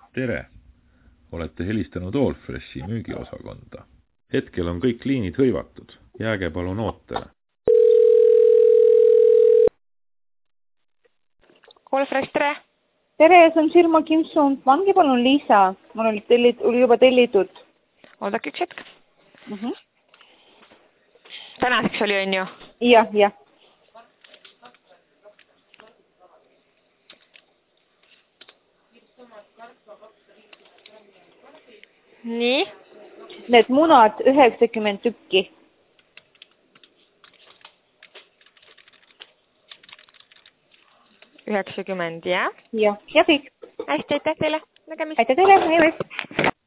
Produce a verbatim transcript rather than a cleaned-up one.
Tere! Olete helistanud Allfreshi müügiosakonda. Hetkel on kõik liinid hõivatud. Jääge palun ootele. Allfresh, tere! Tere, see on firma Kimson. Pange palun Liisa. Mul oli, tellit, oli juba tellitud. Oodake üks hetk. Uh -huh. Tänaseks oli, on ju? Jah, jah. Nii? Need munad üheksakümmend tükki. üheksakümmend, jah? Jah, ja kõik. Hästi, aitäh teile. Nägemist. Aitäh teile, nägemist.